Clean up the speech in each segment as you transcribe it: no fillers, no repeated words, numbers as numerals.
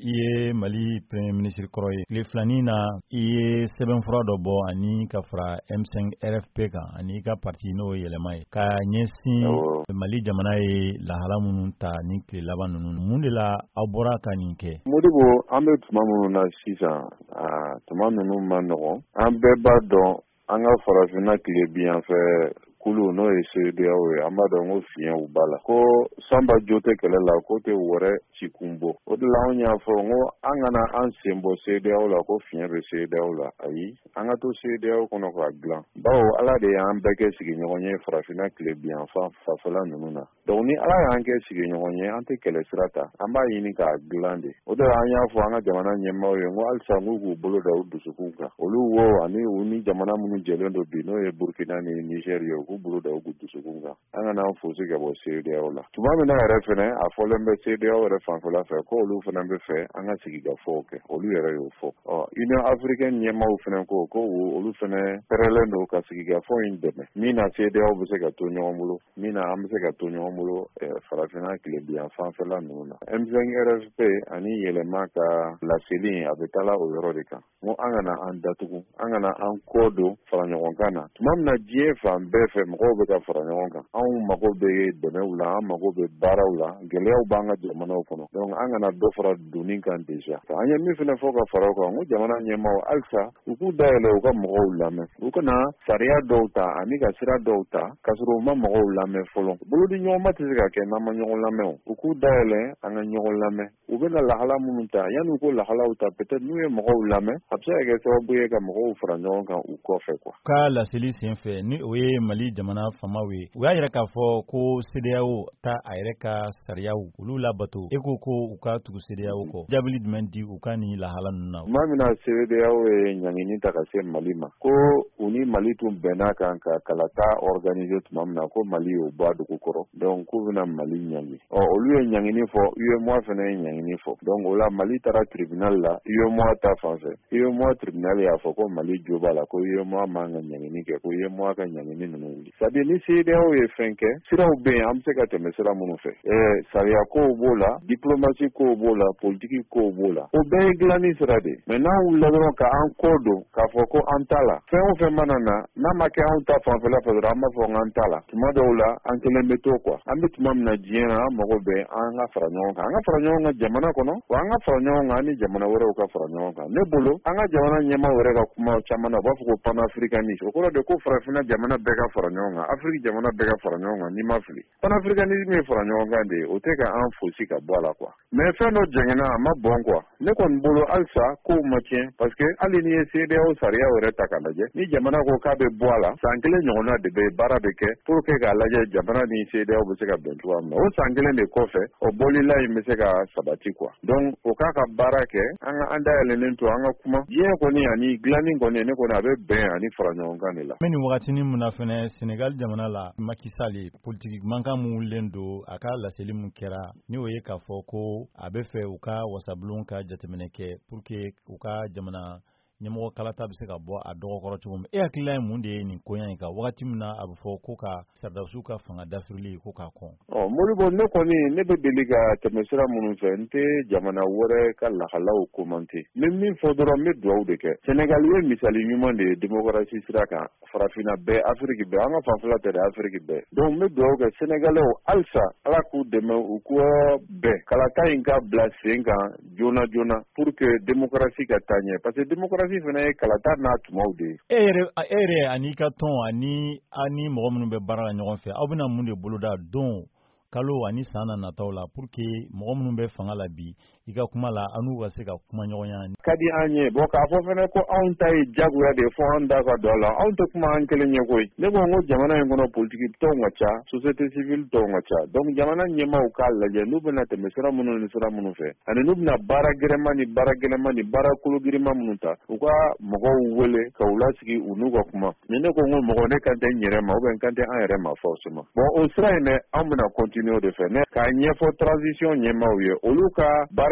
ye Mali Premier Ministre kɔrɔ ye tile filanin na i ye sɛbɛnfura dɔ bɔ ani ka fara M5 RFP kan ani ka parti n'o yɛlɛma ye ka ɲɛsin Mali jamana ye lahala minnu ta ni tile laban ninnu mun de la aw bɔra ka nin kɛ? Modibo an bɛ tuma minnu na sisan tuma ninnu ma nɔgɔn an bɛɛ b'a dɔn an ka farafinna tile bi yan fɛ kulu n'o ye CEDEAO ye an b'a dɔn ko fiɲɛw b'a la ko sanba jo tɛ kɛlɛ la ko tɛ wɛrɛ ci kun bɔ o de la anw y'a fɔ ko an kana an sen bɔ CEDEAO la ko fiɲɛ bɛ CEDEAO la ayi an ka to CEDEAO kɔnɔ k'a dilan bawo ala de y'an bɛɛ kɛ sigiɲɔgɔn ye farafinna tile bi yan fanfɛla ninnu na donc ni ala y'an kɛ sigiɲɔgɔn ye an tɛ kɛlɛ sira ta an b'a ɲini k'a dilan de o de la an y'a fɔ an ka jamana ɲɛmaaw ye ko halisa n'u k'u bolo da u dusukun kan olu wo ani u ni jamana minnu jɛlen don bi n'o ye Burkina ni Niger ye k'u bolo da u dusukun kan an kana an fosi ka bɔ CEDEAO la tuma min na yɛrɛ fɛnɛ a fɔlen bɛ CEDEAO yɛrɛ fanfɛla fɛ ko olu fana bɛ fɛ an ka sigikafɔw kɛ olu yɛrɛ y'o fɔ Union Africaine ɲɛmaaw fɛnɛ ko olu fɛnɛ pɛrɛlen don ka sigikafɔ in dɛmɛ min na CEDEAO bɛ se ka to ɲɔgɔn bolo min na an bɛ se ka to ɲɔgɔn bolo farafinna tilebiyan fanfɛla ninnu na M5 RFP ani yɛlɛma ka laseli a bɛ taala o yɔrɔ de kan ko an kana an datugu an kana an kɔ don fara ɲɔgɔn kan na tuma min na diɲɛ fan bɛɛ fɛ mɔgɔw bɛ ka fara ɲɔgɔn kan anw mago bɛ dɛmɛw la an mago bɛ baaraw la gɛlɛyaw b'an ka jamanaw kɔnɔ donc an kana dɔ fara donni kan déjà an ye min fana fɔ ka fara o kan ko jamana ɲɛmaaw halisa u k'u dayɛlɛ u ka mɔgɔw lamɛn u kana sariya dɔw ta ani ka sira dɔw ta k'a sɔrɔ u ma mɔgɔw lamɛn fɔlɔ bolodi ɲɔgɔnma tɛ se ka kɛ n'an ma ɲɔgɔn lamɛn u k'u dayɛlɛ an ka ɲɔgɔn lamɛn u bɛna lahala minnu ta yanni u ko lahalaw ta peut-être n'u ye mɔgɔw lamɛn a bɛ se ka kɛ sababu ye ka mɔgɔw fara ɲɔgɔn kan u kɔfɛ quoi. Ka laseli senfɛ ni o ye Mali jamana famaw ye u y'a yɛrɛ k'a fɔ ko CEDEAO ta a yɛrɛ ka sariyaw olu labato e ko u ka tugu CEDEAO kɔ jaabili jumɛn di u ka ni lahala ninnu na? Tuma min na CEDEAO ye ɲangini ta ka se Mali ma ko u ni Mali tun bɛnna kan ka kalata organiser tuma min na ko Mali y'o bɔ a dugu kɔrɔ donc k'u bɛna Mali ɲangi olu ye ɲangini fɔ UEMOA fana ye ɲangini fɔ donc o la Mali taara tribunal la UEMOA ta fanfɛ UEMOA tribunal y'a fɔ ko Mali jo b'a la ko UEMOA man ka ɲangini kɛ ko UEMOA ka ɲangini ninnu wuli c'est-à-dire ni CEDEAO ye fɛn kɛ siraw bɛ yen an bɛ se ka tɛmɛ sira minnu fɛ sariya kow b'o la diplomasi kow b'o la politiki kow b'o la o bɛɛ ye dilanni sira de mais n'an wulila dɔrɔn ka an kɔ don k'a fɔ ko an t'a la fɛn o fɛn mana na n'a ma kɛ anw ta fanfɛla fɛ dɔrɔn an b'a fɔ k'an t'a la tuma dɔw la an kelen bɛ to quoi an bɛ tuma min na diɲɛ na an mago bɛ an ka fara ɲɔgɔn kan an ka fara ɲɔgɔn kan jamana kɔnɔ wa an ka fara ɲɔgɔn kan ani jamana wɛrɛw ka fara ɲɔgɔn kan ne bolo an ka jamana ɲɛmaaw yɛrɛ ka kuma caman na u b'a fɔ ko panafricanisme o kɔrɔ de ko farafinna jamana bɛɛ ka fara ɲɔgɔn kan Afrique jamana bɛɛ ka fara ɲɔgɔn kan n'i ma fili panafricanisme ye fara ɲɔgɔn kan de ye o tɛ ka an fosi ka bɔ a la quoi mais fɛn dɔ jɛngɛnna a ma bɔn quoi ne kɔni bolo halisa kow ma tiɲɛ parce que hali n'i ye CEDEAO sariya yɛrɛ ta k'a lajɛ ni jamana ko k'a bɛ bɔ a la san kelen ɲɔgɔnna de bɛ baara bɛ kɛ pour que k'a lajɛ jamana ni CEDEAO bɛ se ka bɛn cogoya min na o san kelen de kɔfɛ o bɔlila in bɛ se ka sabati quoi donc o k'a ka baara kɛ an dayɛlɛnnen to an ka kuma diɲɛ kɔni ani dilanni kɔni ne kɔni a bɛ bɛn ani fara ɲɔgɔn kan de la. Mɛ nin wagatinin mun na fɛnɛ Senegal jamana la Macky Sall politique mankan mun wulilen don a ka laseli mun kɛra ni o ye k'a fɔ ko a bɛ fɛ u ka wasabulon ka jateminɛ kɛ pour que u ka jamana ɲɛmɔgɔ kalata bɛ se ka bɔ a dɔgɔkɔrɔ cogo min e hakilila ye mun de ye nin koɲa in kan wagati min na a bɛ fɔ ko ka Sardasiw ka fanga dafirili ko k'a kɔn Modibo ne kɔni ne bɛ deli ka tɛmɛ sira minnu fɛ n tɛ jamana wɛrɛ ka lahalaw commenter n bɛ min fɔ dɔrɔn n bɛ dugawu de kɛ Senegal ye misali ɲuman de ye démocratie sira kan farafinna bɛɛ Afrique bɛɛ an ka fanfɛla tɛ dɛ Afrique bɛɛ donc n bɛ dugawu kɛ Senegalais halisa Ala k'u dɛmɛ u k'u bɛɛ kalata in ka bila sen kan joona joona pour que démocratie ka taa ɲɛ parce que démocratie fana ye kalata n'a tumaw de ye. E yɛrɛ ani ka tɔn ani mɔgɔ minnu bɛ baara la ɲɔgɔn fɛ aw bɛna mun de boloda don kalo ani san nataw la pour que mɔgɔ minnu bɛ fanga la bi i ka kuma la an n'u ka se ka kuma ɲɔgɔnya. Ka di an ye bon k'a fɔ fana ko anw ta ye jagoya de fɔ an da ka don a la anw tɛ kuma an kelen ɲɛ koyi ne ko n ko jamana in kɔnɔ politiki tɔnw ka ca société civile tɔnw ka ca donc jamana ɲɛmaaw k'a lajɛ n'u bɛna tɛmɛ sira minnu ni sira minnu fɛ ani n'u bɛna baara gɛrɛma ni baara gɛlɛma ni baara kologirima minnu ta u ka mɔgɔw wele ka u lasigi u n'u ka kuma mais ne ko n ko mɔgɔ ne kan tɛ n yɛrɛ ma ou bien n kan tɛ an yɛrɛ ma forcément bon o sira in dɛ an bɛna continuer o de fɛ ne k'a ɲɛfɔ transition ɲɛmaaw ye olu ka baara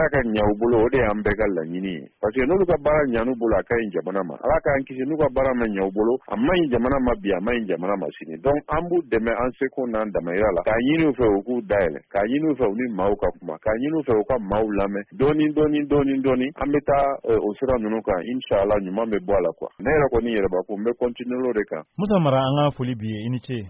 baara ka ɲɛ u bolo o de y'an bɛɛ ka laɲini ye parce que n'olu ka baara ɲan'u bolo a ka ɲi jamana ma ala k'an kisi n'u ka baara ma ɲɛ u bolo a ma ɲi jamana ma bi a ma ɲi jamana ma sini donc an b'u dɛmɛ an seko n'an damayira la k'a ɲini u fɛ u k'u dayɛlɛ k'a ɲini u fɛ u ni maaw ka kuma k'a ɲini u fɛ u ka maaw lamɛn dɔɔni an bɛ taa o sira ninnu kan inshallah ɲuman bɛ bɔ a la quoi ne yɛrɛ kɔni yɛrɛ b'a ko n bɛ continuer o de kan Musa Mara an ka foli bi ye i ni ce